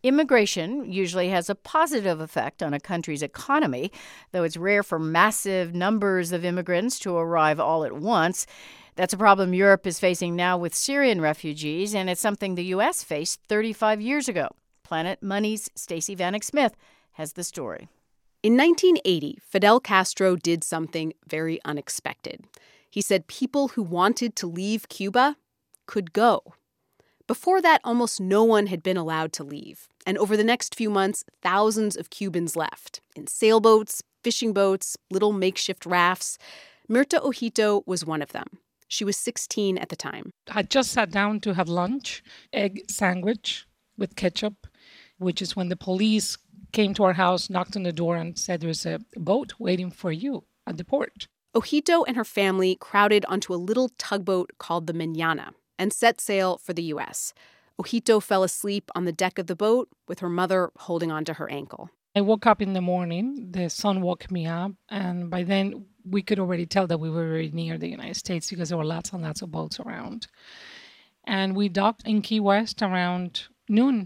Immigration usually has a positive effect on a country's economy, though it's rare for massive numbers of immigrants to arrive all at once. That's a problem Europe is facing now with Syrian refugees, and it's something the U.S. faced 35 years ago. Planet Money's Stacey Vanek Smith has the story. In 1980, Fidel Castro did something very unexpected. He said people who wanted to leave Cuba could go. Before that, almost no one had been allowed to leave. And over the next few months, thousands of Cubans left in sailboats, fishing boats, little makeshift rafts. Mirta Ojito was one of them. She was 16 at the time. I just sat down to have lunch, egg sandwich with ketchup, which is when the police came to our house, knocked on the door, and said there's a boat waiting for you at the port. Ojito and her family crowded onto a little tugboat called the Mañana and set sail for the U.S. Ojito fell asleep on the deck of the boat with her mother holding onto her ankle. I woke up in the morning, the sun woke me up, and by then we could already tell that we were very near the United States because there were lots and lots of boats around. And we docked in Key West around noon.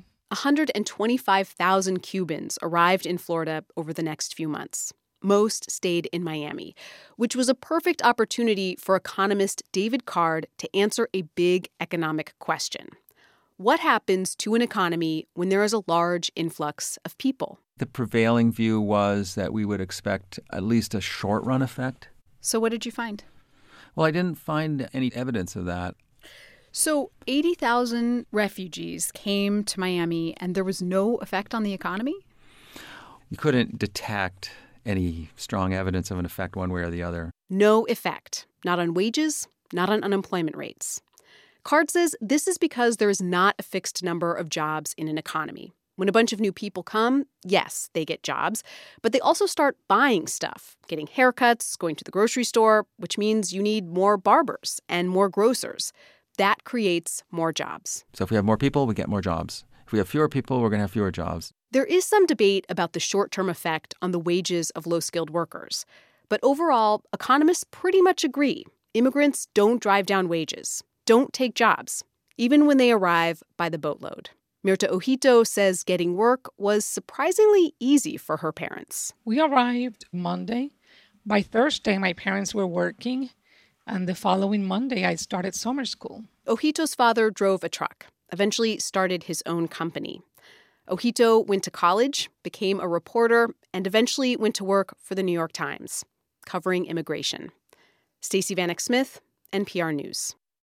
125,000 Cubans arrived in Florida over the next few months. Most stayed in Miami, which was a perfect opportunity for economist David Card to answer a big economic question. What happens to an economy when there is a large influx of people? The prevailing view was that we would expect at least a short-run effect. So what did you find? Well, I didn't find any evidence of that. So 80,000 refugees came to Miami and there was no effect on the economy? You couldn't detect any strong evidence of an effect one way or the other. No effect. Not on wages, not on unemployment rates. Card says this is because there is not a fixed number of jobs in an economy. When a bunch of new people come, yes, they get jobs, but they also start buying stuff, getting haircuts, going to the grocery store, which means you need more barbers and more grocers. That creates more jobs. So if we have more people, we get more jobs. If we have fewer people, we're going to have fewer jobs. There is some debate about the short-term effect on the wages of low-skilled workers. But overall, economists pretty much agree. Immigrants don't drive down wages, don't take jobs, even when they arrive by the boatload. Mirta Ojito says getting work was surprisingly easy for her parents. We arrived Monday. By Thursday, my parents were working, and the following Monday, I started summer school. Ojito's father drove a truck, eventually started his own company. Ojito went to college, became a reporter, and eventually went to work for the New York Times, covering immigration. Stacey Vanek Smith, NPR News.